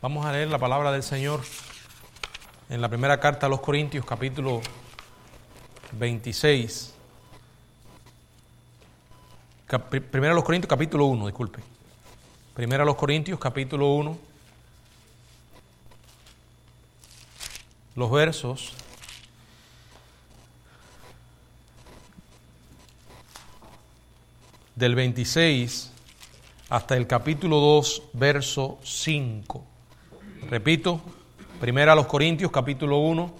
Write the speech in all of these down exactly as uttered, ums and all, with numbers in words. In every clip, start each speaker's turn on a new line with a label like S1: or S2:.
S1: Vamos a leer la palabra del Señor en la primera carta a los Corintios, capítulo veintiséis. Cap- primera a los Corintios, capítulo uno, disculpe. Primera a los Corintios, capítulo uno. Los versos del veintiséis hasta el capítulo dos, verso cinco. Repito, primera a los Corintios, capítulo uno,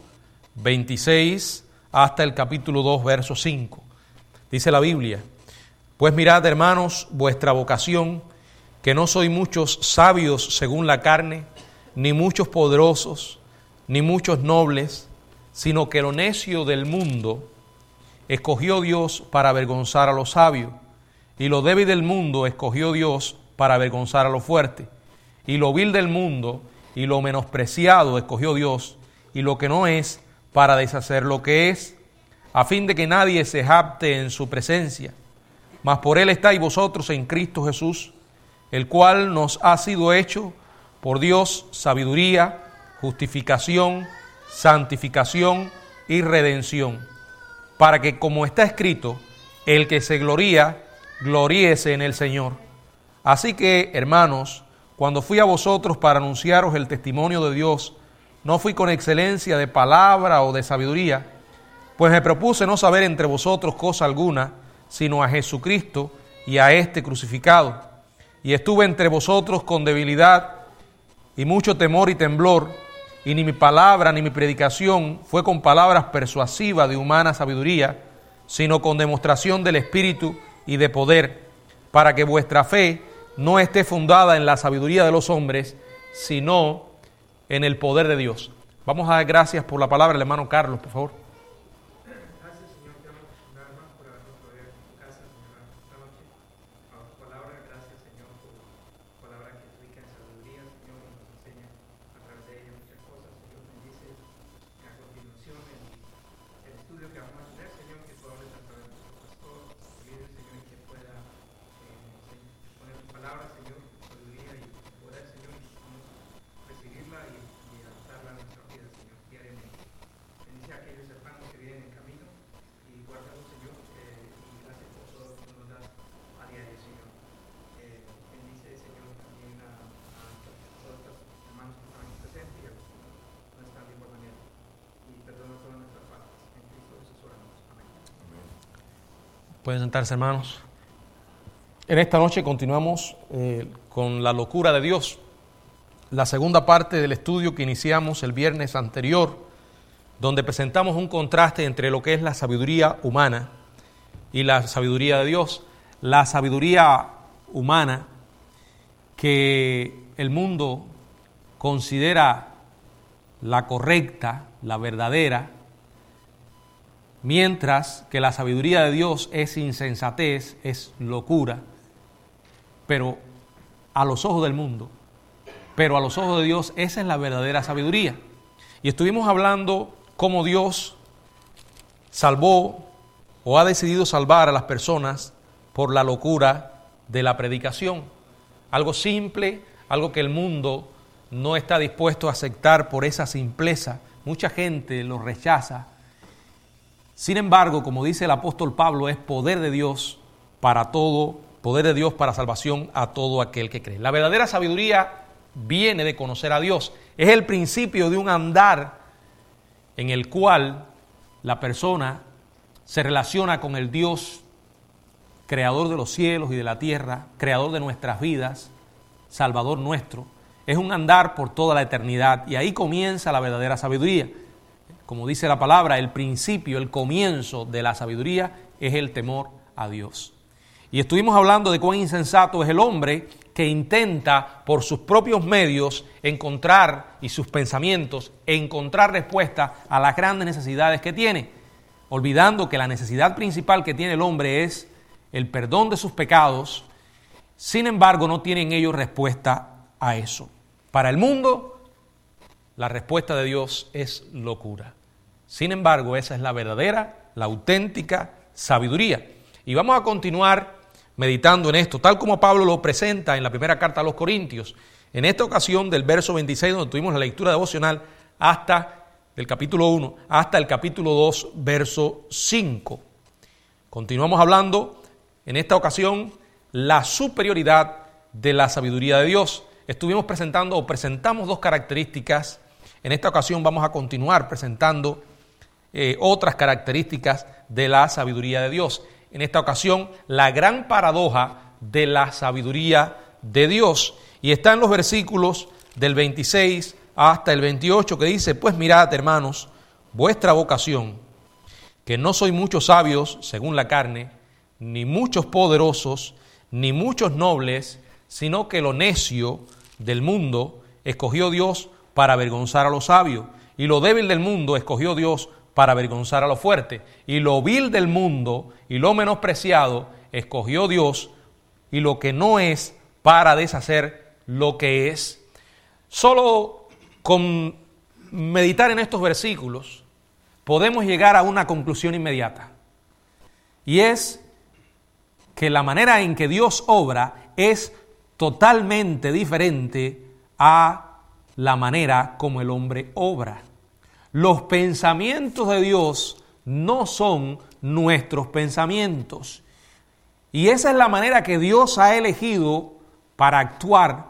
S1: veintiséis hasta el capítulo dos, verso cinco. Dice la Biblia: Pues mirad, hermanos, vuestra vocación, que no sois muchos sabios según la carne, ni muchos poderosos, ni muchos nobles, sino que lo necio del mundo escogió Dios para avergonzar a los sabios, y lo débil del mundo escogió Dios para avergonzar a lo fuerte, y lo vil del mundo y lo menospreciado escogió Dios, y lo que no es, para deshacer lo que es, a fin de que nadie se jacte en su presencia. Mas por él estáis vosotros en Cristo Jesús, el cual nos ha sido hecho por Dios sabiduría, justificación, santificación y redención, para que, como está escrito, el que se gloría, gloríese en el Señor. Así que, hermanos, cuando fui a vosotros para anunciaros el testimonio de Dios, no fui con excelencia de palabra o de sabiduría, pues me propuse no saber entre vosotros cosa alguna, sino a Jesucristo y a este crucificado. Y estuve entre vosotros con debilidad y mucho temor y temblor, y ni mi palabra ni mi predicación fue con palabras persuasivas de humana sabiduría, sino con demostración del Espíritu y de poder, para que vuestra fe no esté fundada en la sabiduría de los hombres, sino en el poder de Dios. Vamos a dar gracias por la palabra, el hermano Carlos, por favor.
S2: Gracias, Señor, te damos una vez más por habernos proveído en tu casa, Señor, esta noche. A tu palabra, gracias, Señor, por tu palabra que es rica en sabiduría, Señor, y nos enseña a través de ella muchas cosas. Señor, bendice a continuación el, el estudio que vamos a hacer, Señor, que tú hables a través de nuestro pastor, líder, Señor, y que pueda eh, poner tu palabra, Señor, tu sabiduría y tu poder, Señor, y podamos recibirla y, y adaptarla a nuestra vida, Señor, diariamente. Bendice a aquellos hermanos que vienen en camino y guárdalos, Señor, eh, y gracias por todo lo que nos das a diario, Señor. Eh, bendice, Señor, también a, a todos estos hermanos que están presentes y a los que no están de igual manera. Y perdona todas nuestras faltas. En Cristo Jesús oramos. Amén.
S1: Pueden sentarse, hermanos. En esta noche continuamos eh, con la locura de Dios, la segunda parte del estudio que iniciamos el viernes anterior, donde presentamos un contraste entre lo que es la sabiduría humana y la sabiduría de Dios. La sabiduría humana que el mundo considera la correcta, la verdadera, mientras que la sabiduría de Dios es insensatez, es locura, pero a los ojos del mundo, pero a los ojos de Dios esa es la verdadera sabiduría. Y estuvimos hablando cómo Dios salvó o ha decidido salvar a las personas por la locura de la predicación. Algo simple, algo que el mundo no está dispuesto a aceptar por esa simpleza. Mucha gente lo rechaza. Sin embargo, como dice el apóstol Pablo, es poder de Dios para todo, poder de Dios para salvación a todo aquel que cree. La verdadera sabiduría viene de conocer a Dios. Es el principio de un andar en el cual la persona se relaciona con el Dios, creador de los cielos y de la tierra, creador de nuestras vidas, salvador nuestro. Es un andar por toda la eternidad y ahí comienza la verdadera sabiduría. Como dice la palabra, el principio, el comienzo de la sabiduría es el temor a Dios. Y estuvimos hablando de cuán insensato es el hombre que intenta por sus propios medios encontrar, y sus pensamientos, encontrar respuesta a las grandes necesidades que tiene, olvidando que la necesidad principal que tiene el hombre es el perdón de sus pecados. Sin embargo, no tienen ellos respuesta a eso. Para el mundo, la respuesta de Dios es locura. Sin embargo, esa es la verdadera, la auténtica sabiduría. Y vamos a continuar meditando en esto, tal como Pablo lo presenta en la primera carta a los Corintios. En esta ocasión, del verso veintiséis, donde tuvimos la lectura devocional, hasta del capítulo uno, hasta el capítulo dos, verso cinco. Continuamos hablando, en esta ocasión, la superioridad de la sabiduría de Dios. Estuvimos presentando o presentamos dos características. En esta ocasión vamos a continuar presentando eh, otras características de la sabiduría de Dios. En esta ocasión, la gran paradoja de la sabiduría de Dios. Y está en los versículos del veintiséis hasta el veintiocho, que dice: pues mirad, hermanos, vuestra vocación, que no sois muchos sabios según la carne, ni muchos poderosos, ni muchos nobles, sino que lo necio del mundo escogió Dios para avergonzar a los sabios, y lo débil del mundo escogió Dios para avergonzar a lo fuerte, y lo vil del mundo y lo menospreciado escogió Dios, y lo que no es, para deshacer lo que es. Solo con meditar en estos versículos podemos llegar a una conclusión inmediata, y es que la manera en que Dios obra es totalmente diferente a la manera como el hombre obra. Los pensamientos de Dios no son nuestros pensamientos, y esa es la manera que Dios ha elegido para actuar,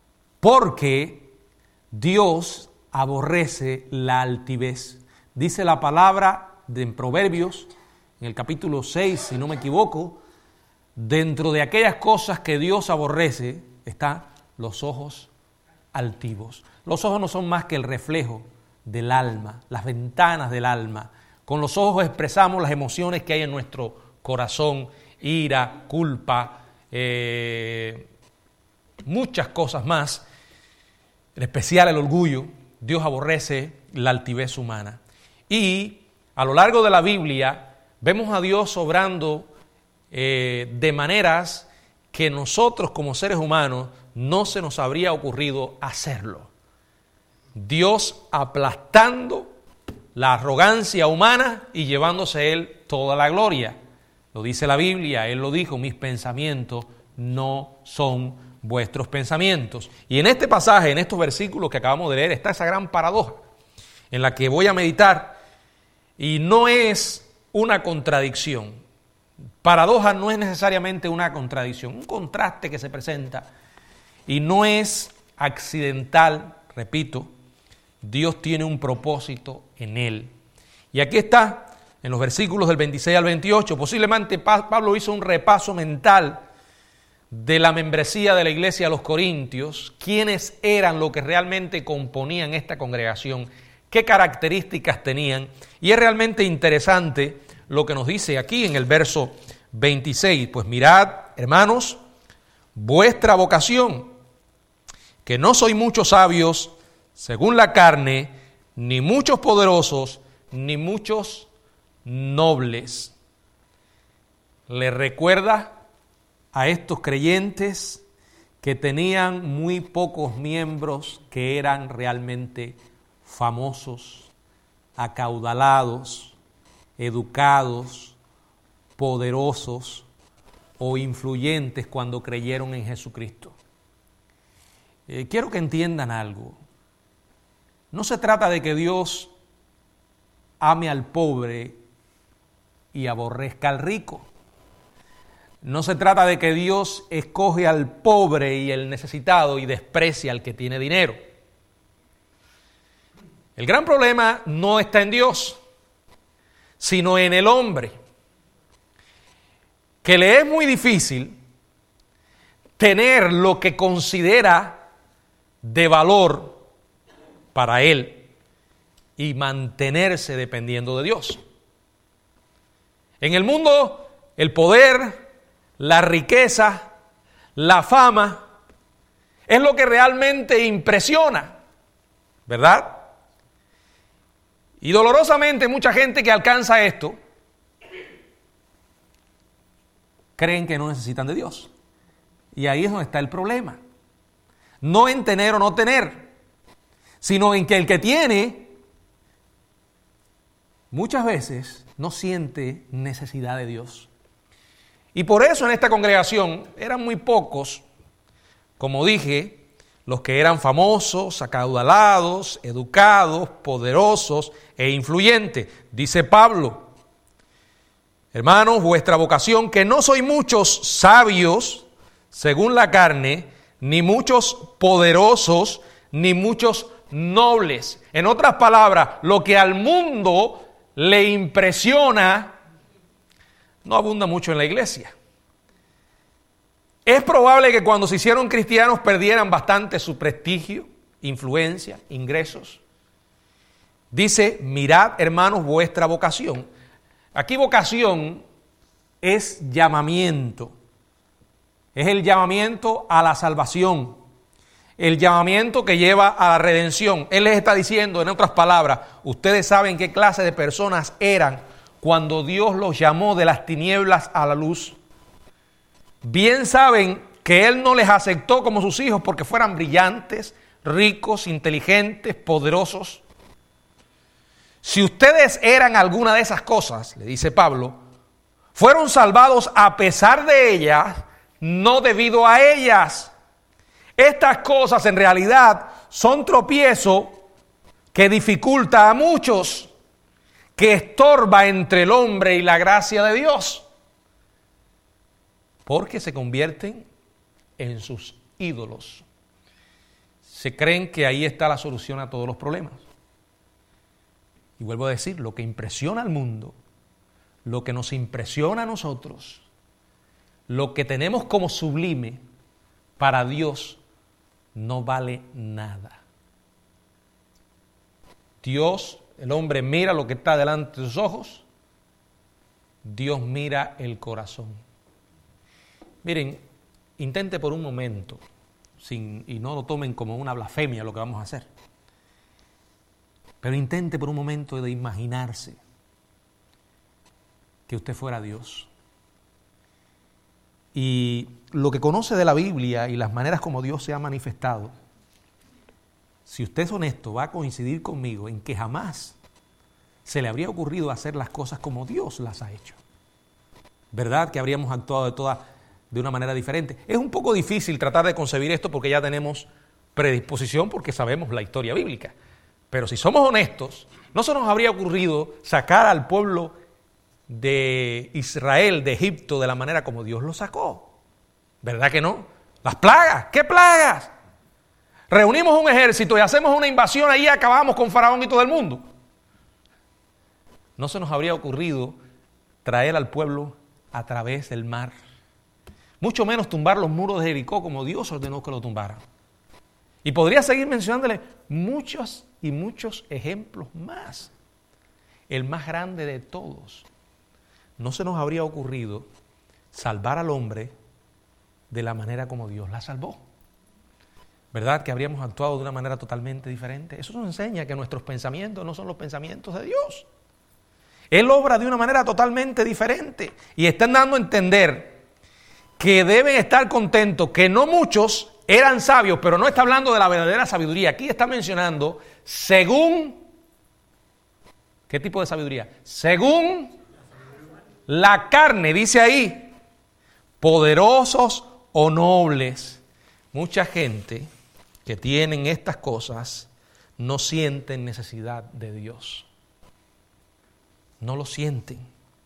S1: porque Dios aborrece la altivez. Dice la palabra de en Proverbios, en el capítulo seis, si no me equivoco, dentro de aquellas cosas que Dios aborrece están los ojos altivos. Los ojos no son más que el reflejo del alma, las ventanas del alma. Con los ojos expresamos las emociones que hay en nuestro corazón: ira, culpa, eh, muchas cosas más, en especial el orgullo. Dios aborrece la altivez humana. Y a lo largo de la Biblia vemos a Dios obrando eh, de maneras que nosotros como seres humanos no se nos habría ocurrido hacerlo. Dios aplastando la arrogancia humana y llevándose Él toda la gloria. Lo dice la Biblia, Él lo dijo: mis pensamientos no son vuestros pensamientos. Y en este pasaje, en estos versículos que acabamos de leer, está esa gran paradoja en la que voy a meditar, y no es una contradicción. Paradoja no es necesariamente una contradicción, un contraste que se presenta, y no es accidental. Repito, Dios tiene un propósito en él. Y aquí está, en los versículos del veintiséis al veintiocho, posiblemente Pablo hizo un repaso mental de la membresía de la iglesia de los Corintios, quiénes eran los que realmente componían esta congregación, qué características tenían, y es realmente interesante lo que nos dice aquí en el verso veintiséis. Pues mirad, hermanos, vuestra vocación, que no sois muchos sabios según la carne, ni muchos poderosos, ni muchos nobles. ¿Le recuerda a estos creyentes que tenían muy pocos miembros que eran realmente famosos, acaudalados, educados, poderosos o influyentes cuando creyeron en Jesucristo? Eh, quiero que entiendan algo. No se trata de que Dios ame al pobre y aborrezca al rico. No se trata de que Dios escoge al pobre y el necesitado y desprecia al que tiene dinero. El gran problema no está en Dios, sino en el hombre, que le es muy difícil tener lo que considera de valor para él y mantenerse dependiendo de Dios. En el mundo, el poder, la riqueza, la fama, es lo que realmente impresiona, ¿verdad? Y dolorosamente mucha gente que alcanza esto creen que no necesitan de Dios. Y ahí es donde está el problema. No en tener o no tener, sino en que el que tiene muchas veces no siente necesidad de Dios. Y por eso en esta congregación eran muy pocos, como dije, los que eran famosos, acaudalados, educados, poderosos e influyentes. Dice Pablo: hermanos, vuestra vocación, que no sois muchos sabios según la carne, ni muchos poderosos, ni muchos nobles. En otras palabras, lo que al mundo le impresiona no abunda mucho en la iglesia. Es probable que cuando se hicieron cristianos perdieran bastante su prestigio, influencia, ingresos. Dice: mirad, hermanos, vuestra vocación. Aquí vocación es llamamiento. Es el llamamiento a la salvación. El llamamiento que lleva a la redención. Él les está diciendo, en otras palabras, ustedes saben qué clase de personas eran cuando Dios los llamó de las tinieblas a la luz. Bien saben que Él no les aceptó como sus hijos porque fueran brillantes, ricos, inteligentes, poderosos. Si ustedes eran alguna de esas cosas, le dice Pablo, fueron salvados a pesar de ellas, no debido a ellas. Estas cosas en realidad son tropiezo que dificulta a muchos, que estorba entre el hombre y la gracia de Dios, porque se convierten en sus ídolos. Se creen que ahí está la solución a todos los problemas. Y vuelvo a decir, lo que impresiona al mundo, lo que nos impresiona a nosotros, lo que tenemos como sublime, para Dios no vale nada. Dios, el hombre mira lo que está delante de sus ojos, Dios mira el corazón. Miren, intente por un momento, sin, y no lo tomen como una blasfemia lo que vamos a hacer, pero intente por un momento de imaginarse que usted fuera Dios. Y lo que conoce de la Biblia y las maneras como Dios se ha manifestado, si usted es honesto, va a coincidir conmigo en que jamás se le habría ocurrido hacer las cosas como Dios las ha hecho. ¿Verdad que habríamos actuado de toda, de una manera diferente? Es un poco difícil tratar de concebir esto porque ya tenemos predisposición, porque sabemos la historia bíblica. Pero si somos honestos, no se nos habría ocurrido sacar al pueblo de Israel, de Egipto, de la manera como Dios lo sacó. ¿Verdad que no? Las plagas, ¿qué plagas? Reunimos un ejército y hacemos una invasión ahí y acabamos con Faraón y todo el mundo. No se nos habría ocurrido traer al pueblo a través del mar, mucho menos tumbar los muros de Jericó como Dios ordenó que lo tumbaran. Y podría seguir mencionándole muchos y muchos ejemplos más. El más grande de todos. No se nos habría ocurrido salvar al hombre de la manera como Dios la salvó. ¿Verdad que habríamos actuado de una manera totalmente diferente? Eso nos enseña que nuestros pensamientos no son los pensamientos de Dios. Él obra de una manera totalmente diferente. Y están dando a entender que deben estar contentos, que no muchos eran sabios, pero no está hablando de la verdadera sabiduría. Aquí está mencionando según... ¿Qué tipo de sabiduría? Según la carne, dice ahí, poderosos o nobles. Mucha gente que tienen estas cosas no sienten necesidad de Dios. No lo sienten.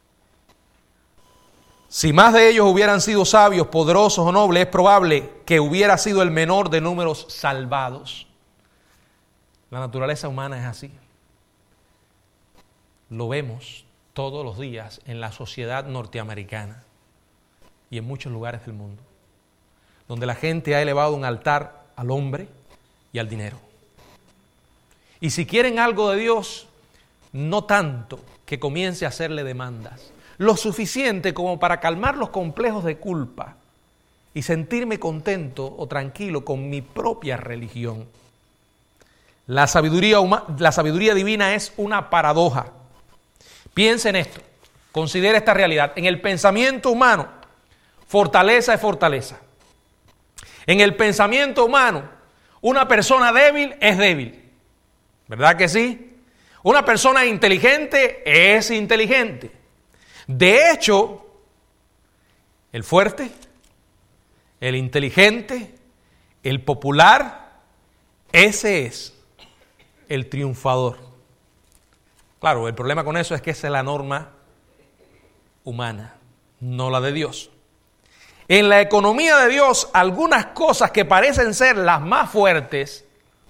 S1: Si más de ellos hubieran sido sabios, poderosos o nobles, es probable que hubiera sido el menor de números salvados. La naturaleza humana es así. Lo vemos todos los días en la sociedad norteamericana y en muchos lugares del mundo, donde la gente ha elevado un altar al hombre y al dinero. Y si quieren algo de Dios, no tanto que comience a hacerle demandas, lo suficiente como para calmar los complejos de culpa y sentirme contento o tranquilo con mi propia religión. La sabiduría, huma- la sabiduría divina es una paradoja. Piensa en esto, considera esta realidad. En el pensamiento humano, fortaleza es fortaleza. En el pensamiento humano, una persona débil es débil. ¿Verdad que sí? Una persona inteligente es inteligente. De hecho, el fuerte, el inteligente, el popular, Ese es el triunfador. Claro, el problema con eso es que esa es la norma humana, no la de Dios. En la economía de Dios, algunas cosas que parecen ser las más fuertes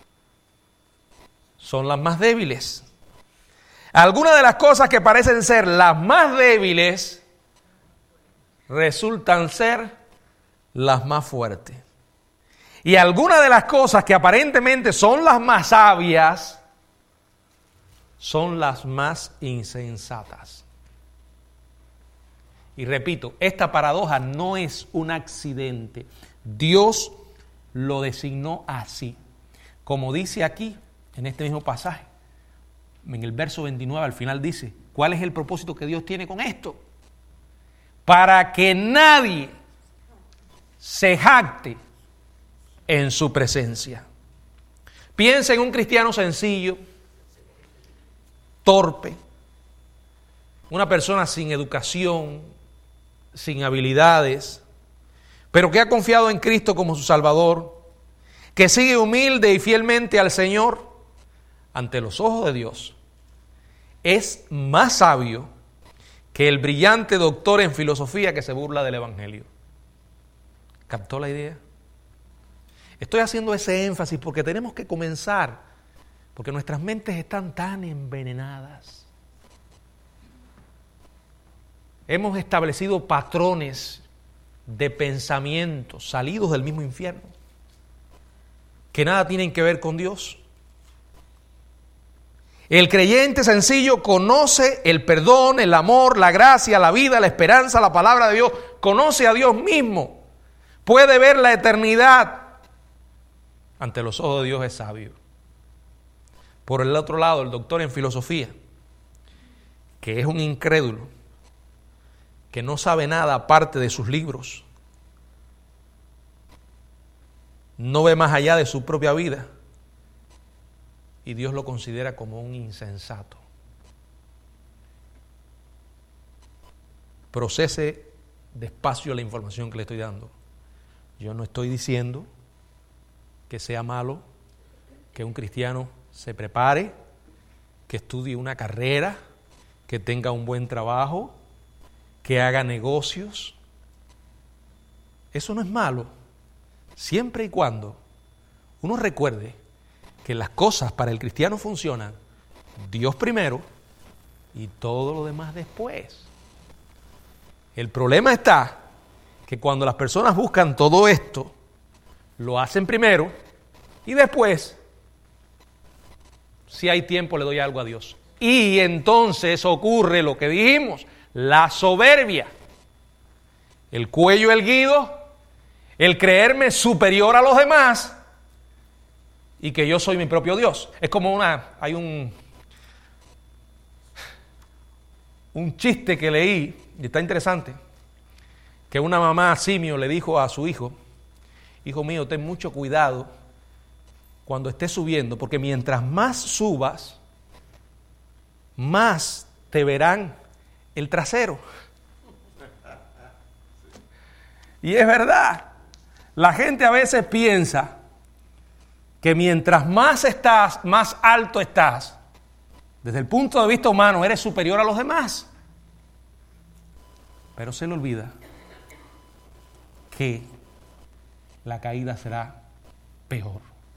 S1: son las más débiles. Algunas de las cosas que parecen ser las más débiles resultan ser las más fuertes. Y algunas de las cosas que aparentemente son las más sabias son las más insensatas. Y repito, esta paradoja no es un accidente. Dios lo designó así. Como dice aquí, en este mismo pasaje, en el verso veintinueve al final dice, ¿cuál es el propósito que Dios tiene con esto? Para que nadie se jacte en su presencia. Piensa en un cristiano sencillo, torpe, una persona sin educación, sin habilidades, pero que ha confiado en Cristo como su Salvador, que sigue humilde y fielmente al Señor. Ante los ojos de Dios, es más sabio que el brillante doctor en filosofía que se burla del Evangelio. ¿Captó la idea? Estoy haciendo ese énfasis porque tenemos que comenzar, porque nuestras mentes están tan envenenadas. Hemos establecido patrones de pensamientos salidos del mismo infierno, que nada tienen que ver con Dios. El creyente sencillo conoce el perdón, el amor, la gracia, la vida, la esperanza, la palabra de Dios. Conoce a Dios mismo. Puede ver la eternidad. Ante los ojos de Dios es sabio. Por el otro lado, el doctor en filosofía, que es un incrédulo, que no sabe nada aparte de sus libros, no ve más allá de su propia vida, y Dios lo considera como un insensato. Procese despacio la información que le estoy dando. Yo no estoy diciendo que sea malo que un cristiano se prepare, que estudie una carrera, que tenga un buen trabajo, que haga negocios. Eso no es malo, siempre y cuando uno recuerde que las cosas para el cristiano funcionan Dios primero y todo lo demás después. El problema está que cuando las personas buscan todo esto, lo hacen primero y después, si hay tiempo, le doy algo a Dios. Y entonces ocurre lo que dijimos, la soberbia, el cuello erguido, el creerme superior a los demás y que yo soy mi propio Dios. Es como una, hay un, un chiste que leí, y está interesante, que una mamá simio le dijo a su hijo, hijo mío, ten mucho cuidado cuando estés subiendo, porque mientras más subas, más te verán el trasero. Y es verdad, la gente a veces piensa que mientras más estás, más alto estás, desde el punto de vista humano, eres superior a los demás. Pero se le olvida que la caída será peor.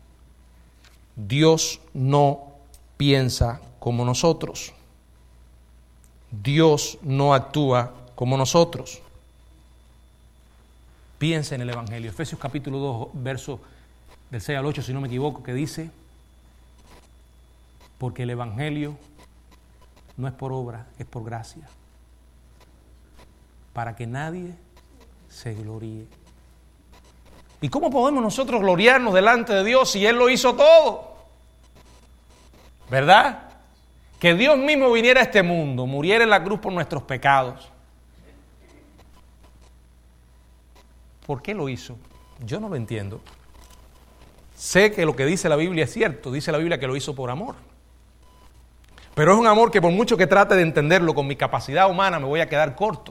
S1: Dios no piensa como nosotros. Dios no actúa como nosotros. Piensa en el Evangelio. Efesios capítulo dos, verso del seis al ocho, si no me equivoco, que dice, porque el Evangelio no es por obra, es por gracia, para que nadie se gloríe. ¿Y cómo podemos nosotros gloriarnos delante de Dios si Él lo hizo todo? ¿Verdad? Que Dios mismo viniera a este mundo, muriera en la cruz por nuestros pecados. ¿Por qué lo hizo? Yo no lo entiendo. Sé que lo que dice la Biblia es cierto, dice la Biblia que lo hizo por amor. Pero es un amor que por mucho que trate de entenderlo con mi capacidad humana me voy a quedar corto.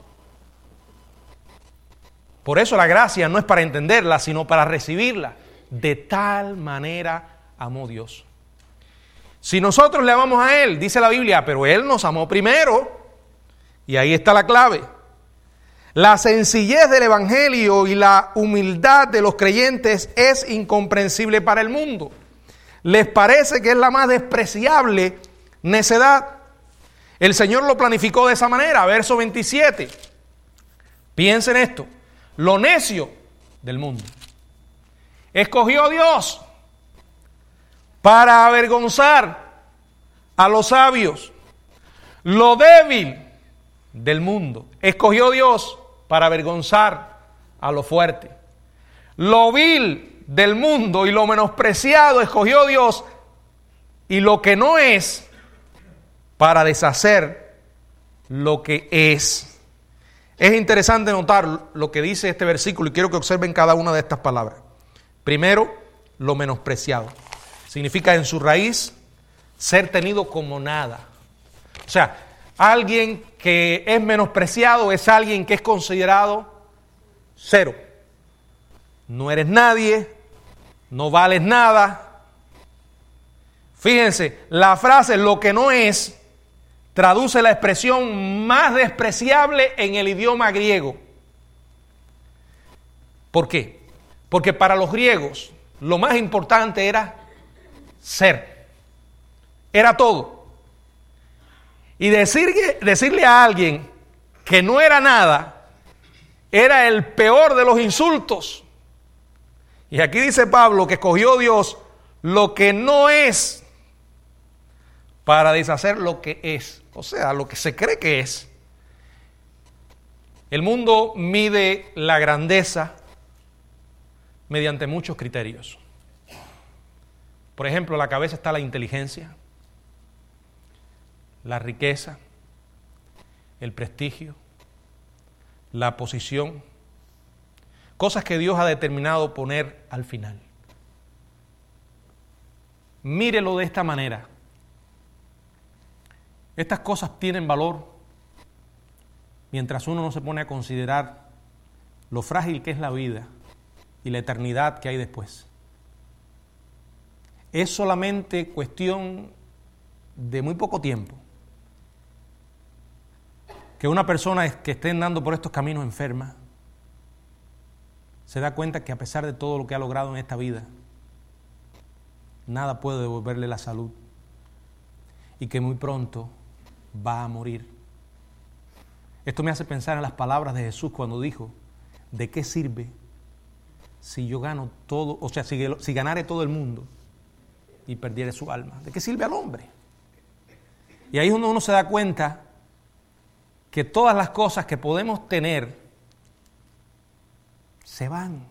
S1: Por eso la gracia no es para entenderla, sino para recibirla. De tal manera amó Dios. Si nosotros le amamos a Él, dice la Biblia, pero Él nos amó primero. Y ahí está la clave. La sencillez del Evangelio y la humildad de los creyentes es incomprensible para el mundo. Les parece que es la más despreciable necedad. El Señor lo planificó de esa manera, verso veintisiete. Piensen esto, lo necio del mundo. Escogió Dios para avergonzar a los sabios. Lo débil del mundo. Escogió Dios para avergonzar a lo fuerte. Lo vil del mundo y lo menospreciado escogió Dios, y lo que no es, para deshacer lo que es. Es interesante notar lo que dice este versículo y quiero que observen cada una de estas palabras. Primero, lo menospreciado. Significa en su raíz ser tenido como nada. O sea, alguien que es menospreciado es alguien que es considerado cero. No eres nadie, no vales nada. Fíjense, la frase lo que no es traduce la expresión más despreciable en el idioma griego. ¿Por qué? Porque para los griegos lo más importante era ser. Era todo. Y decir, decirle a alguien que no era nada era el peor de los insultos. Y aquí dice Pablo que escogió Dios lo que no es para deshacer lo que es. O sea, lo que se cree que es. El mundo mide la grandeza mediante muchos criterios. Por ejemplo, a la cabeza está la inteligencia, la riqueza, el prestigio, la posición, cosas que Dios ha determinado poner al final. Mírelo de esta manera. Estas cosas tienen valor mientras uno no se pone a considerar lo frágil que es la vida y la eternidad que hay después. Es solamente cuestión de muy poco tiempo que una persona que esté andando por estos caminos enferma se da cuenta que a pesar de todo lo que ha logrado en esta vida, nada puede devolverle la salud y que muy pronto va a morir. Esto me hace pensar en las palabras de Jesús cuando dijo: ¿de qué sirve si yo gano todo, o sea, si, si ganare todo el mundo y perdiere su alma? ¿De qué sirve al hombre? Y ahí es donde uno se da cuenta que todas las cosas que podemos tener se van,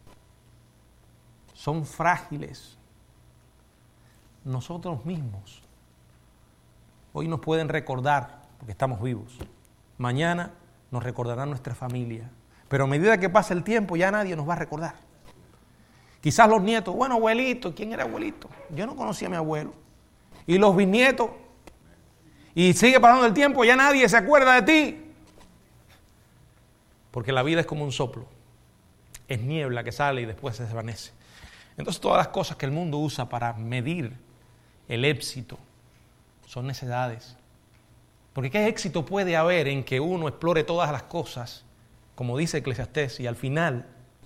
S1: son frágiles. Nosotros mismos hoy nos pueden recordar porque estamos vivos, mañana nos recordará nuestra familia, pero a medida que pasa el tiempo ya nadie nos va a recordar. Quizás los nietos, bueno, abuelito, ¿quién era abuelito? Yo no conocía a mi abuelo. Y los bisnietos, y sigue pasando el tiempo, ya nadie se acuerda de ti. Porque la vida es como un soplo, es niebla que sale y después se desvanece. Entonces todas las cosas que el mundo usa para medir el éxito son necedades. Porque ¿qué éxito puede haber en que uno explore todas las cosas, como dice Eclesiastés, y al final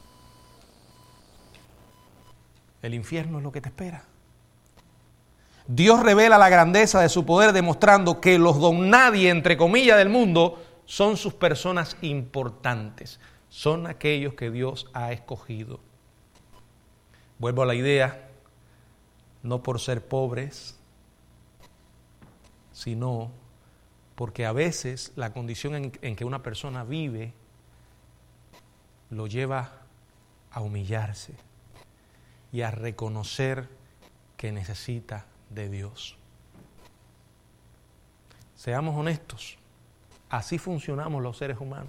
S1: el infierno es lo que te espera? Dios revela la grandeza de su poder demostrando que los don nadie, entre comillas, del mundo son sus personas importantes. Son aquellos que Dios ha escogido. Vuelvo a la idea, no por ser pobres, sino porque a veces la condición en, en que una persona vive lo lleva a humillarse y a reconocer que necesita de Dios. Seamos honestos, así funcionamos los seres humanos.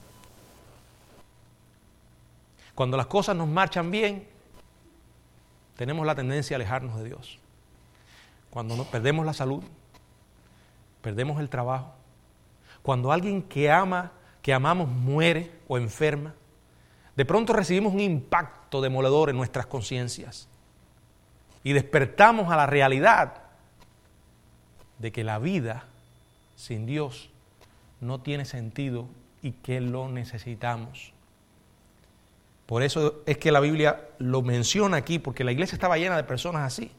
S1: Cuando las cosas nos marchan bien, tenemos la tendencia a alejarnos de Dios. Cuando nos perdemos la salud, perdemos el trabajo, cuando alguien que ama, que amamos muere o enferma, de pronto recibimos un impacto demoledor en nuestras conciencias. y despertamos a la realidad de que la vida sin Dios no tiene sentido y que lo necesitamos. Por eso es que la Biblia lo menciona aquí, porque la iglesia estaba llena de personas así.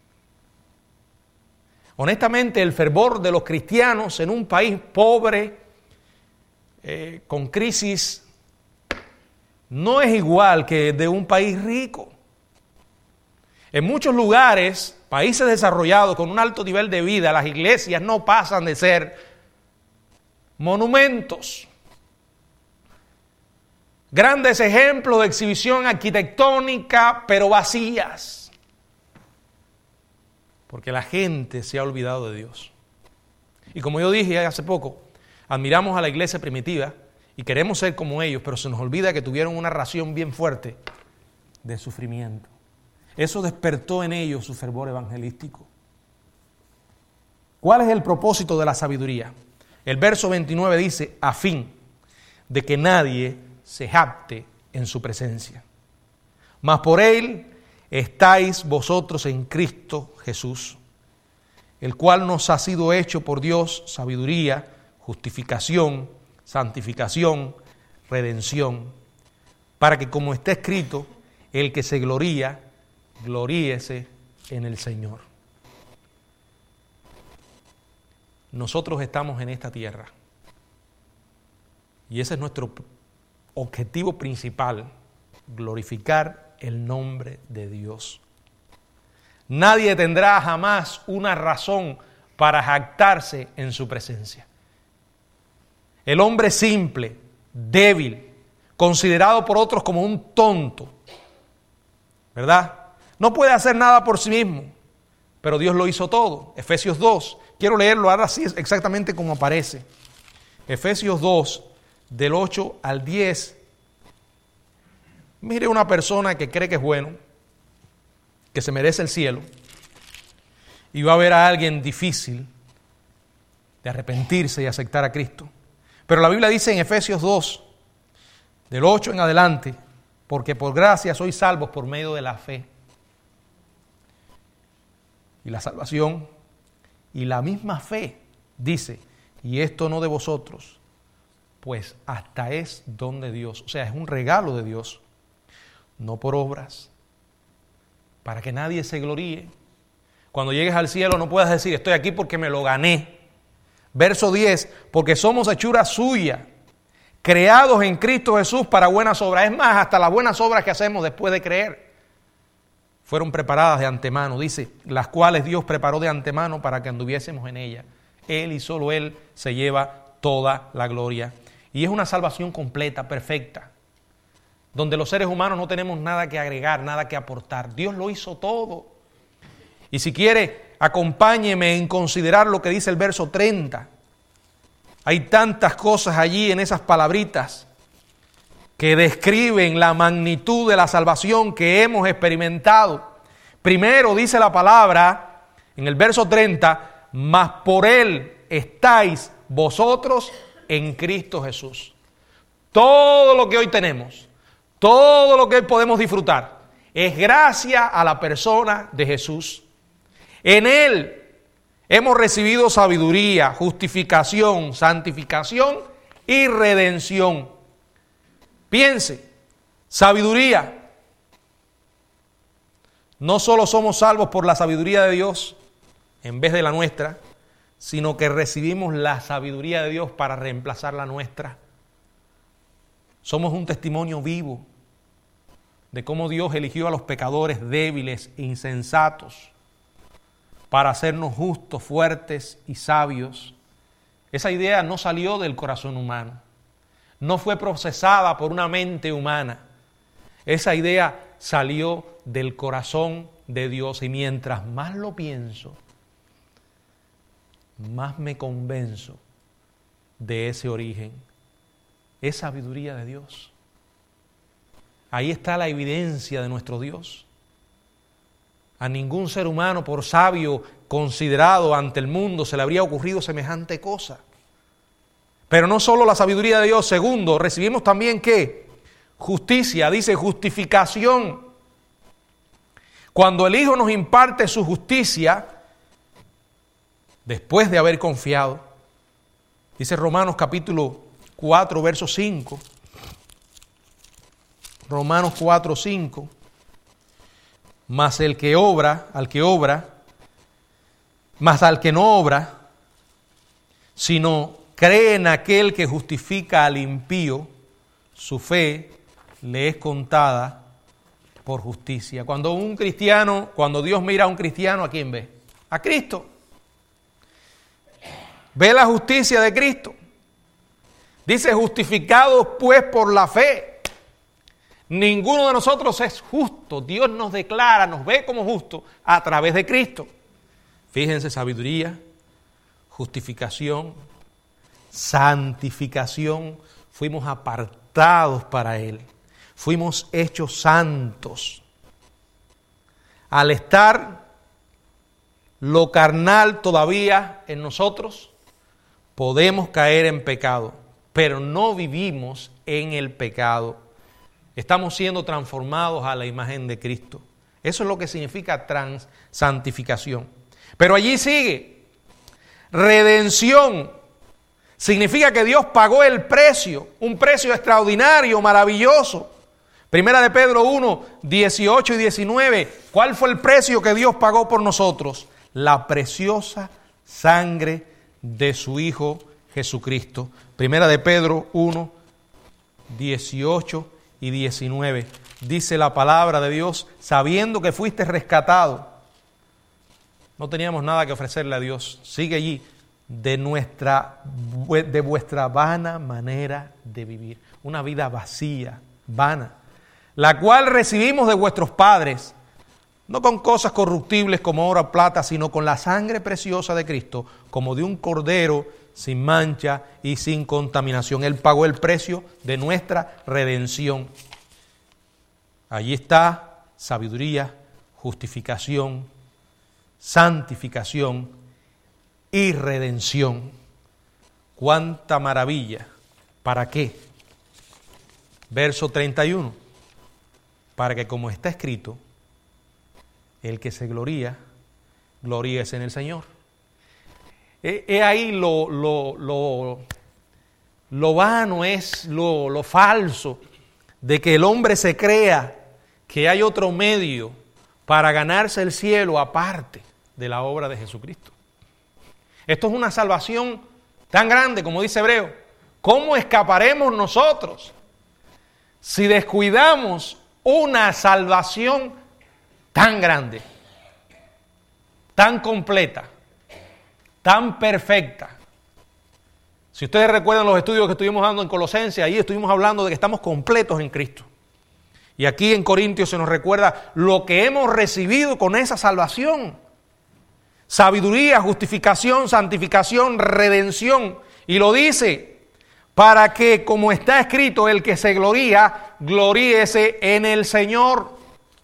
S1: Honestamente, el fervor de los cristianos en un país pobre, eh, con crisis, no es igual que de un país rico. En muchos lugares, países desarrollados con un alto nivel de vida, las iglesias no pasan de ser monumentos. Grandes ejemplos de exhibición arquitectónica, pero vacías. Porque la gente se ha olvidado de Dios. Y como yo dije hace poco, admiramos a la iglesia primitiva y queremos ser como ellos, pero se nos olvida que tuvieron una ración bien fuerte de sufrimiento. Eso despertó en ellos su fervor evangelístico. ¿Cuál es el propósito de la sabiduría? El verso veintinueve dice, a fin de que nadie se jacte en su presencia. Mas por él estáis vosotros en Cristo Jesús, el cual nos ha sido hecho por Dios sabiduría, justificación, santificación, redención, para que como está escrito, el que se gloría, gloríese en el Señor. Nosotros estamos en esta tierra y ese es nuestro objetivo principal, glorificar el nombre de Dios. Nadie tendrá jamás una razón para jactarse en su presencia. El hombre simple, débil, considerado por otros como un tonto, ¿verdad? No puede hacer nada por sí mismo, pero Dios lo hizo todo. Efesios dos, quiero leerlo ahora así exactamente como aparece. Efesios dos, del ocho al diez. Mire una persona que cree que es bueno, que se merece el cielo, y va a ver a alguien difícil de arrepentirse y aceptar a Cristo. Pero la Biblia dice en Efesios dos, del ocho en adelante, porque por gracia sois salvos por medio de la fe. Y la salvación y la misma fe dice, y esto no de vosotros, pues hasta es don de Dios, o sea, es un regalo de Dios, no por obras, para que nadie se gloríe. Cuando llegues al cielo no puedas decir, estoy aquí porque me lo gané. Verso diez, porque somos hechura suya, creados en Cristo Jesús para buenas obras. Es más, hasta las buenas obras que hacemos después de creer fueron preparadas de antemano, dice, las cuales Dios preparó de antemano para que anduviésemos en ellas. Él y solo Él se lleva toda la gloria. Y es una salvación completa, perfecta, donde los seres humanos no tenemos nada que agregar, nada que aportar. Dios lo hizo todo. Y si quiere, acompáñeme en considerar lo que dice el verso treinta. Hay tantas cosas allí en esas palabritas que describen la magnitud de la salvación que hemos experimentado. Primero dice la palabra en el verso treinta, mas por él estáis vosotros en Cristo Jesús. Todo lo que hoy tenemos, todo lo que hoy podemos disfrutar, es gracias a la persona de Jesús. En Él hemos recibido sabiduría, justificación, santificación y redención. Piense, sabiduría. No solo somos salvos por la sabiduría de Dios en vez de la nuestra, sino que recibimos la sabiduría de Dios para reemplazar la nuestra. Somos un testimonio vivo de cómo Dios eligió a los pecadores débiles e insensatos para hacernos justos, fuertes y sabios. Esa idea no salió del corazón humano, no fue procesada por una mente humana. Esa idea salió del corazón de Dios y mientras más lo pienso, más me convenzo de ese origen. Es sabiduría de Dios. Ahí está la evidencia de nuestro Dios. A ningún ser humano, por sabio considerado ante el mundo, se le habría ocurrido semejante cosa. Pero no solo la sabiduría de Dios. Segundo, recibimos también ¿qué? Justicia, dice justificación. Cuando el Hijo nos imparte su justicia, después de haber confiado, dice Romanos capítulo cuatro, verso cinco, Romanos cuatro, cinco, mas el que obra, al que obra, mas al que no obra, sino cree en aquel que justifica al impío, su fe le es contada por justicia. Cuando un cristiano, cuando Dios mira a un cristiano, ¿a quién ve? A Cristo. Ve la justicia de Cristo. Dice, justificados pues por la fe. Ninguno de nosotros es justo. Dios nos declara, nos ve como justos a través de Cristo. Fíjense, sabiduría, justificación, santificación. Fuimos apartados para Él. Fuimos hechos santos. Al estar lo carnal todavía en nosotros, podemos caer en pecado, pero no vivimos en el pecado. Estamos siendo transformados a la imagen de Cristo. Eso es lo que significa trans, santificación. Pero allí sigue, redención. Significa que Dios pagó el precio, un precio extraordinario, maravilloso. Primera de Pedro uno, dieciocho y diecinueve. ¿Cuál fue el precio que Dios pagó por nosotros? La preciosa sangre de su Hijo Jesucristo. Primera de Pedro uno, dieciocho y diecinueve. Dice la palabra de Dios, sabiendo que fuiste rescatado. No teníamos nada que ofrecerle a Dios. Sigue allí. De nuestra, de vuestra vana manera de vivir. Una vida vacía, vana. La cual recibimos de vuestros padres, no con cosas corruptibles como oro o plata, sino con la sangre preciosa de Cristo, como de un cordero sin mancha y sin contaminación. Él pagó el precio de nuestra redención. Allí está sabiduría, justificación, santificación y redención. ¡Cuánta maravilla! ¿Para qué? Verso treinta y uno. Para que, como está escrito, el que se gloría, gloríese en el Señor. He, he ahí lo, lo, lo, lo vano es, lo, lo falso, de que el hombre se crea que hay otro medio para ganarse el cielo aparte de la obra de Jesucristo. Esto es una salvación tan grande, como dice Hebreo. ¿Cómo escaparemos nosotros si descuidamos una salvación tan grande, tan completa, tan perfecta? Si ustedes recuerdan los estudios que estuvimos dando en Colosenses, ahí estuvimos hablando de que estamos completos en Cristo. Y aquí en Corintios se nos recuerda lo que hemos recibido con esa salvación. Sabiduría, justificación, santificación, redención. Y lo dice, para que, como está escrito, el que se gloría, gloríese en el Señor.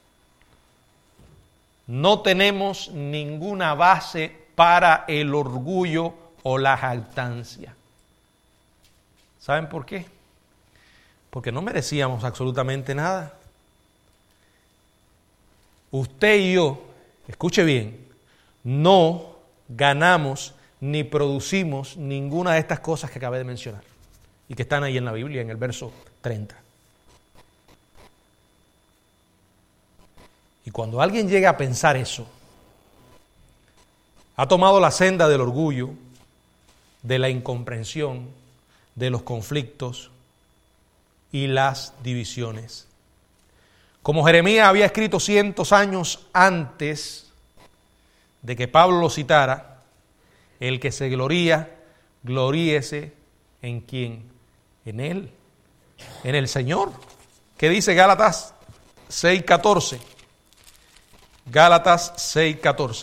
S1: No tenemos ninguna base para el orgullo o la jactancia. ¿Saben por qué? Porque no merecíamos absolutamente nada. Usted y yo, escuche bien, no ganamos ni producimos ninguna de estas cosas que acabé de mencionar y que están ahí en la Biblia, en el verso treinta. Y cuando alguien llega a pensar eso, ha tomado la senda del orgullo, de la incomprensión, de los conflictos y las divisiones. Como Jeremías había escrito cientos años antes de que Pablo lo citara, el que se gloría, gloríese en quién, en Él, en el Señor. ¿Qué dice Gálatas seis catorce? Gálatas seis catorce.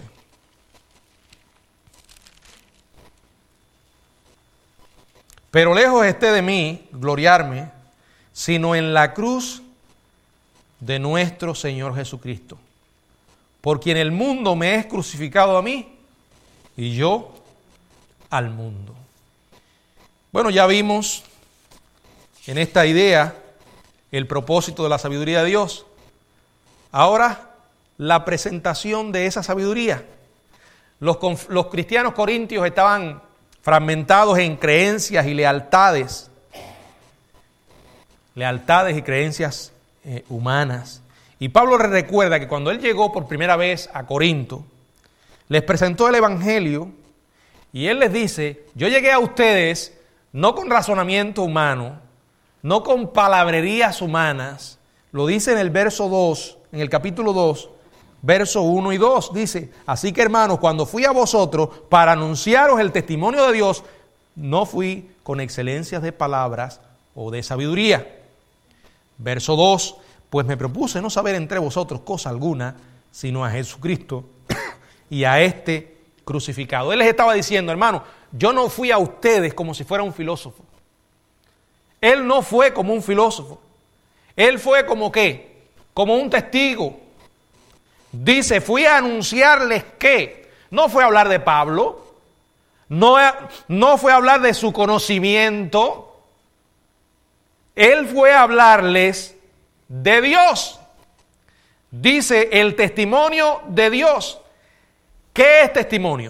S1: Pero lejos esté de mí gloriarme, sino en la cruz de nuestro Señor Jesucristo, por quien el mundo me es crucificado a mí y yo al mundo. Bueno, ya vimos en esta idea el propósito de la sabiduría de Dios. Ahora la presentación de esa sabiduría. Los, los cristianos corintios estaban fragmentados en creencias y lealtades, lealtades y creencias eh, humanas. Y Pablo les recuerda que cuando él llegó por primera vez a Corinto, les presentó el Evangelio y él les dice, yo llegué a ustedes no con razonamiento humano, no con palabrerías humanas. Lo dice en el verso dos, en el capítulo dos, verso uno y dos, dice, así que hermanos, cuando fui a vosotros para anunciaros el testimonio de Dios, no fui con excelencias de palabras o de sabiduría. Verso dos, pues me propuse no saber entre vosotros cosa alguna, sino a Jesucristo y a este crucificado. Él les estaba diciendo, hermano, yo no fui a ustedes como si fuera un filósofo. Él no fue como un filósofo. Él fue como ¿qué? Como un testigo. Dice, fui a anunciarles que, no fue a hablar de Pablo, no, no fue a hablar de su conocimiento, él fue a hablarles de Dios. Dice el testimonio de Dios. ¿Qué es testimonio?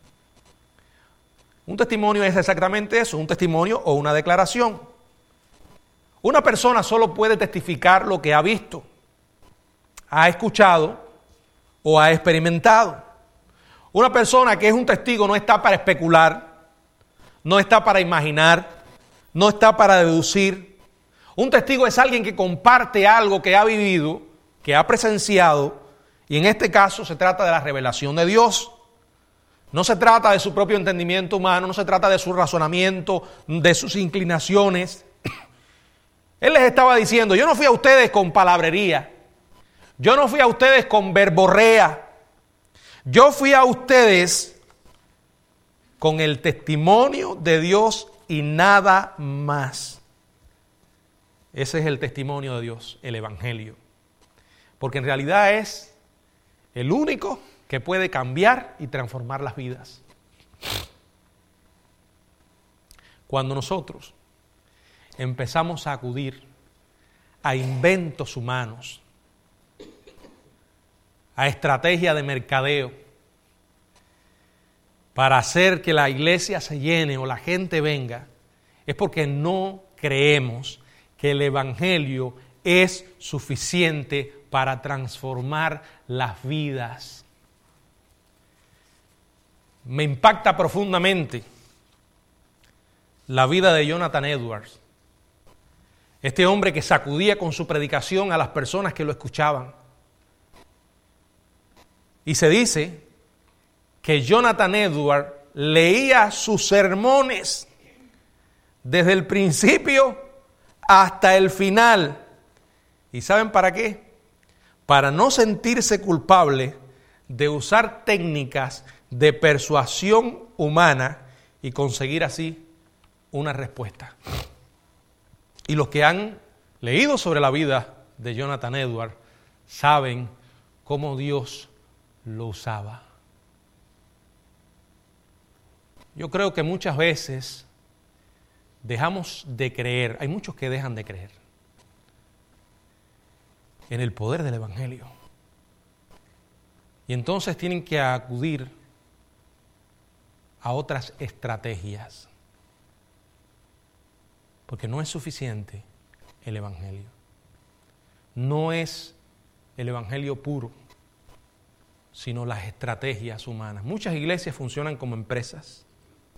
S1: Un testimonio es exactamente eso, un testimonio o una declaración. Una persona solo puede testificar lo que ha visto, ha escuchado o ha experimentado. Una persona que es un testigo no está para especular, no está para imaginar, no está para deducir. Un testigo es alguien que comparte algo que ha vivido, que ha presenciado, y en este caso se trata de la revelación de Dios. No se trata de su propio entendimiento humano, no se trata de su razonamiento, de sus inclinaciones. Él les estaba diciendo, yo no fui a ustedes con palabrería, yo no fui a ustedes con verborrea, yo fui a ustedes con el testimonio de Dios y nada más. Ese es el testimonio de Dios, el Evangelio. Porque en realidad es el único que puede cambiar y transformar las vidas. Cuando nosotros empezamos a acudir a inventos humanos, a estrategia de mercadeo, para hacer que la iglesia se llene o la gente venga, es porque no creemos que el Evangelio es suficiente para transformar las vidas. Me impacta profundamente la vida de Jonathan Edwards. Este hombre que sacudía con su predicación a las personas que lo escuchaban. Y se dice que Jonathan Edwards leía sus sermones desde el principio hasta el final. ¿Y saben para qué? Para no sentirse culpable de usar técnicas de persuasión humana y conseguir así una respuesta. Y los que han leído sobre la vida de Jonathan Edwards saben cómo Dios lo usaba. Yo creo que muchas veces dejamos de creer, hay muchos que dejan de creer en el poder del Evangelio. Y entonces tienen que acudir a otras estrategias. Porque no es suficiente el Evangelio. No es el Evangelio puro, sino las estrategias humanas. Muchas iglesias funcionan como empresas.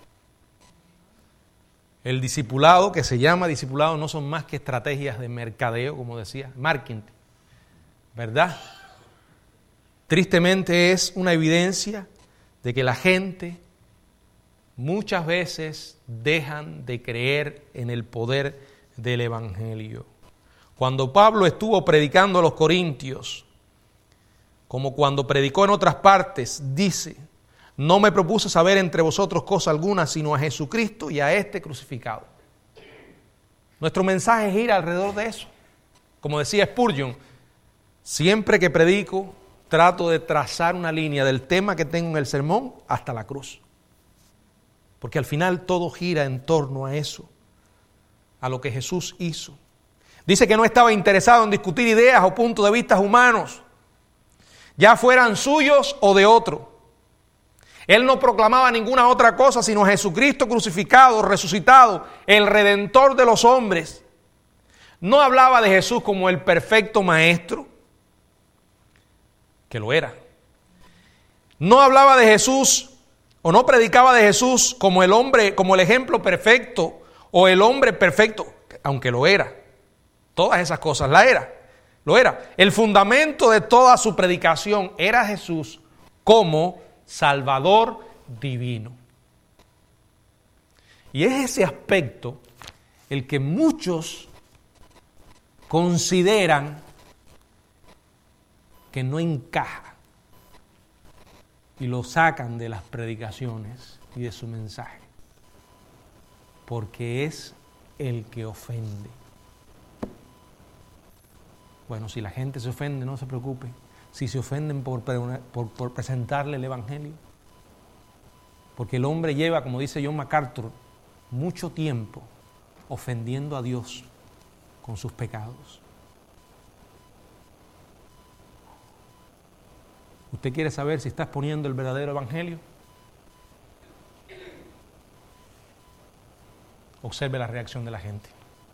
S1: El discipulado, que se llama discipulado, no son más que estrategias de mercadeo, como decía, marketing, ¿verdad? Tristemente es una evidencia de que la gente muchas veces dejan de creer en el poder del Evangelio. Cuando Pablo estuvo predicando a los corintios, como cuando predicó en otras partes, dice, no me propuse saber entre vosotros cosa alguna, sino a Jesucristo y a este crucificado. Nuestro mensaje gira alrededor de eso. Como decía Spurgeon, siempre que predico, trato de trazar una línea del tema que tengo en el sermón hasta la cruz. Porque al final todo gira en torno a eso, a lo que Jesús hizo. Dice que no estaba interesado en discutir ideas o puntos de vista humanos. ya fueran suyos o de otro. Él no proclamaba ninguna otra cosa sino a Jesucristo crucificado, resucitado, el Redentor de los hombres. No hablaba de Jesús como el perfecto maestro, que lo era. No hablaba de Jesús o no predicaba de Jesús como el hombre, como el ejemplo perfecto o el hombre perfecto, aunque lo era. Todas esas cosas la era, lo era. El fundamento de toda su predicación era Jesús como Salvador divino. Y es ese aspecto el que muchos consideran que no encaja y lo sacan de las predicaciones y de su mensaje, porque es el que ofende. Bueno, si la gente se ofende, no se preocupe. Si se ofenden por, por, por presentarle el Evangelio, porque el hombre lleva, como dice John MacArthur, mucho tiempo ofendiendo a Dios con sus pecados. ¿Usted quiere saber si está exponiendo el verdadero Evangelio? Observe la reacción de la gente.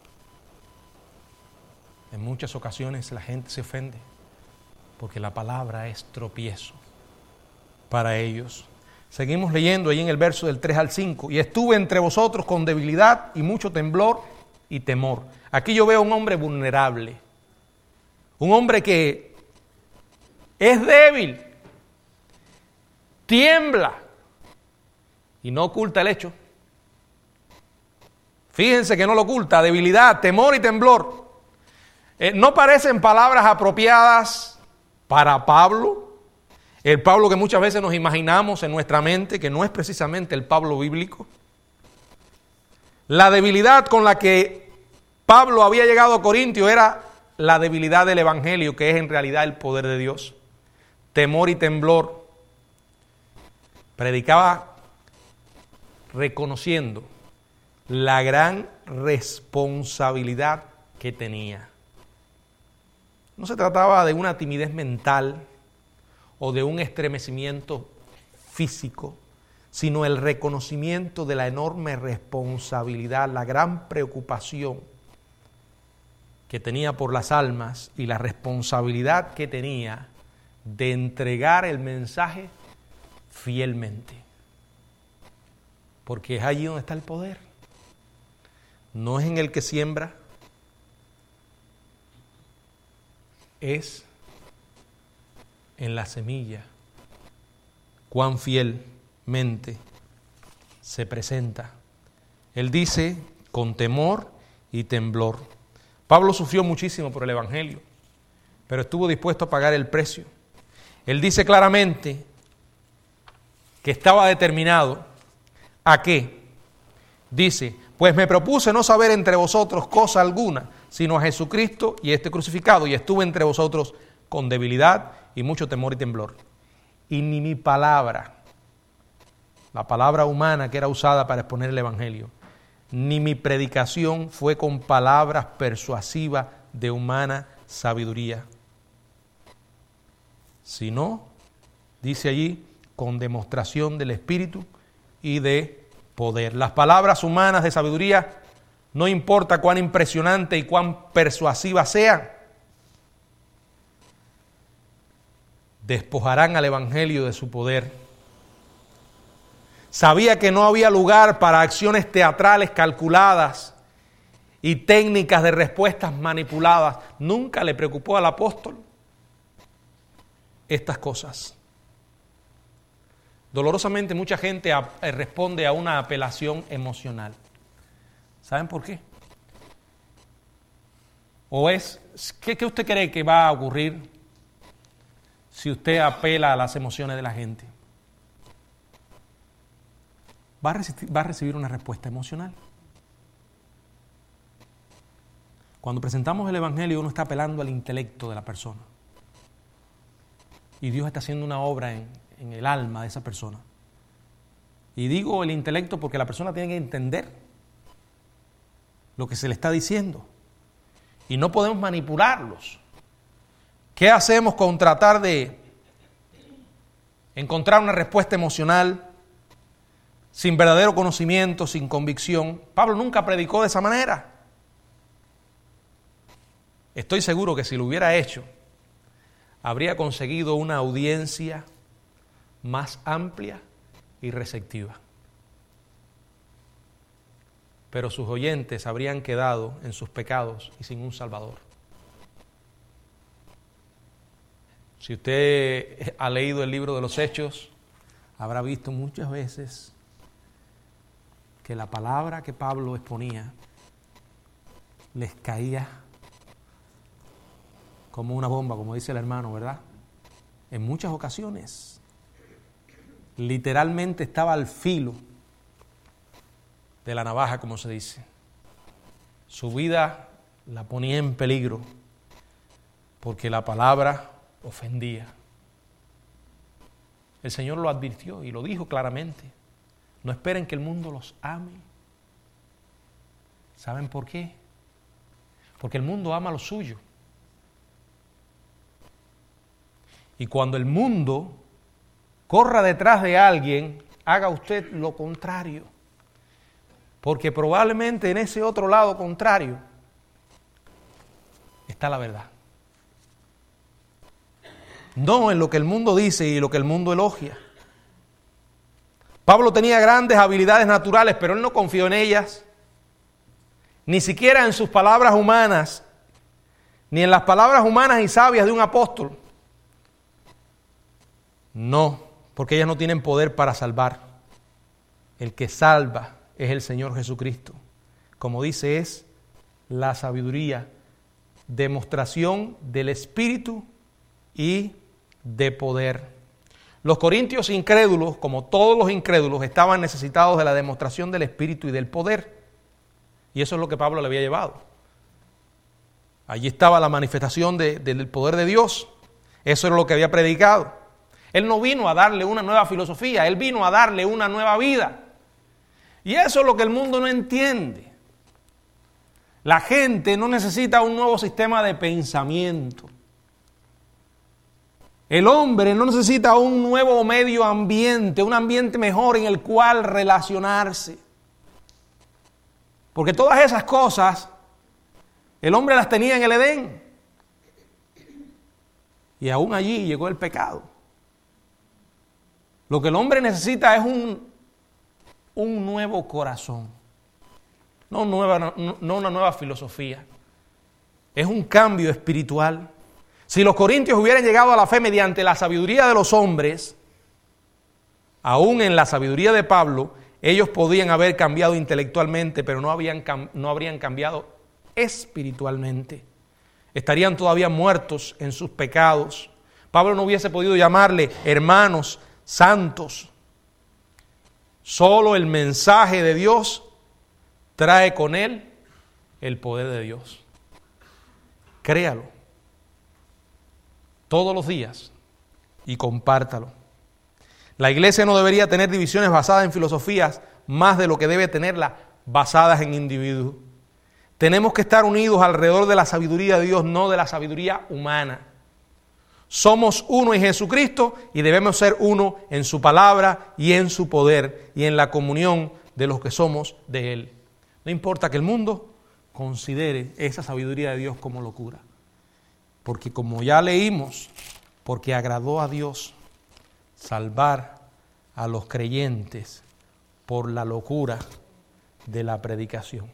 S1: En muchas ocasiones la gente se ofende porque la palabra es tropiezo para ellos. Seguimos leyendo ahí en el verso del tres al cinco. Y estuve entre vosotros con debilidad y mucho temblor y temor. Aquí yo veo un hombre vulnerable. Un hombre que es débil, tiembla y no oculta el hecho. Fíjense que no lo oculta, debilidad, temor y temblor. Eh, no parecen palabras apropiadas para Pablo, el Pablo que muchas veces nos imaginamos en nuestra mente, que no es precisamente el Pablo bíblico. La debilidad con la que Pablo había llegado a Corintio era la debilidad del Evangelio, que es en realidad el poder de Dios. Temor y temblor. Predicaba reconociendo la gran responsabilidad que tenía. No se trataba de una timidez mental o de un estremecimiento físico, sino el reconocimiento de la enorme responsabilidad, la gran preocupación que tenía por las almas y la responsabilidad que tenía de entregar el mensaje fielmente. Porque es allí donde está el poder. No es en el que siembra, es en la semilla. Cuán fielmente se presenta. Él dice con temor y temblor. Pablo sufrió muchísimo por el Evangelio, pero estuvo dispuesto a pagar el precio. Él dice claramente que estaba determinado a qué. Dice, pues me propuse no saber entre vosotros cosa alguna, sino a Jesucristo y este crucificado, y estuve entre vosotros con debilidad y mucho temor y temblor. Y ni mi palabra, la palabra humana que era usada para exponer el Evangelio, ni mi predicación fue con palabras persuasivas de humana sabiduría, sino, dice allí, con demostración del Espíritu y de poder. Las palabras humanas de sabiduría, no importa cuán impresionante y cuán persuasiva sean, despojarán al Evangelio de su poder. Sabía que no había lugar para acciones teatrales calculadas y técnicas de respuestas manipuladas. Nunca le preocupó al apóstol estas cosas. Dolorosamente mucha gente responde a una apelación emocional. ¿Saben por qué? ¿O es, qué, qué usted cree que va a ocurrir si usted apela a las emociones de la gente? Va a recibir, va a recibir una respuesta emocional. Cuando presentamos el Evangelio, uno está apelando al intelecto de la persona. Y Dios está haciendo una obra en, en el alma de esa persona. Y digo el intelecto porque la persona tiene que entender lo que se le está diciendo. Y no podemos manipularlos. ¿Qué hacemos con tratar de encontrar una respuesta emocional, sin verdadero conocimiento, sin convicción. Pablo nunca predicó de esa manera. Estoy seguro que si lo hubiera hecho, habría conseguido una audiencia más amplia y receptiva. Pero sus oyentes habrían quedado en sus pecados y sin un Salvador. Si usted ha leído el libro de los Hechos, habrá visto muchas veces que la palabra que Pablo exponía les caía como una bomba, como dice el hermano, ¿verdad? En muchas ocasiones, literalmente estaba al filo de la navaja, como se dice. Su vida la ponía en peligro porque la palabra ofendía. El Señor lo advirtió y lo dijo claramente. No esperen que el mundo los ame. ¿Saben por qué? Porque el mundo ama lo suyo. Y cuando el mundo corra detrás de alguien, haga usted lo contrario. Porque probablemente en ese otro lado contrario está la verdad. No en lo que el mundo dice y lo que el mundo elogia. Pablo tenía grandes habilidades naturales, pero él no confió en ellas, ni siquiera en sus palabras humanas, ni en las palabras humanas y sabias de un apóstol. No, porque ellas no tienen poder para salvar. El que salva es el Señor Jesucristo. Como dice, es la sabiduría, demostración del Espíritu y de poder. Los corintios incrédulos, como todos los incrédulos, estaban necesitados de la demostración del Espíritu y del poder. Y eso es lo que Pablo le había llevado. Allí estaba la manifestación de, del poder de Dios. Eso era lo que había predicado. Él no vino a darle una nueva filosofía, él vino a darle una nueva vida. Y eso es lo que el mundo no entiende. La gente no necesita un nuevo sistema de pensamiento. El hombre no necesita un nuevo medio ambiente, un ambiente mejor en el cual relacionarse. Porque todas esas cosas, el hombre las tenía en el Edén. Y aún allí llegó el pecado. Lo que el hombre necesita es un, un nuevo corazón. No, nueva, no, no una nueva filosofía. Es un cambio espiritual. Si los corintios hubieran llegado a la fe mediante la sabiduría de los hombres, aún en la sabiduría de Pablo, ellos podían haber cambiado intelectualmente, pero no, habían, no habrían cambiado espiritualmente. Estarían todavía muertos en sus pecados. Pablo no hubiese podido llamarle hermanos santos. Solo el mensaje de Dios trae con él el poder de Dios. Créalo todos los días y compártalo. La iglesia no debería tener divisiones basadas en filosofías más de lo que debe tenerlas basadas en individuos. Tenemos que estar unidos alrededor de la sabiduría de Dios, no de la sabiduría humana. Somos uno en Jesucristo y debemos ser uno en su palabra y en su poder y en la comunión de los que somos de Él. No importa que el mundo considere esa sabiduría de Dios como locura. Porque como ya leímos, porque agradó a Dios salvar a los creyentes por la locura de la predicación.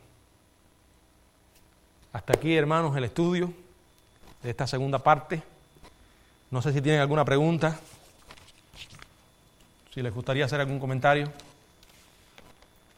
S1: Hasta aquí, hermanos, el estudio de esta segunda parte. No sé si tienen alguna pregunta, si les gustaría hacer algún comentario.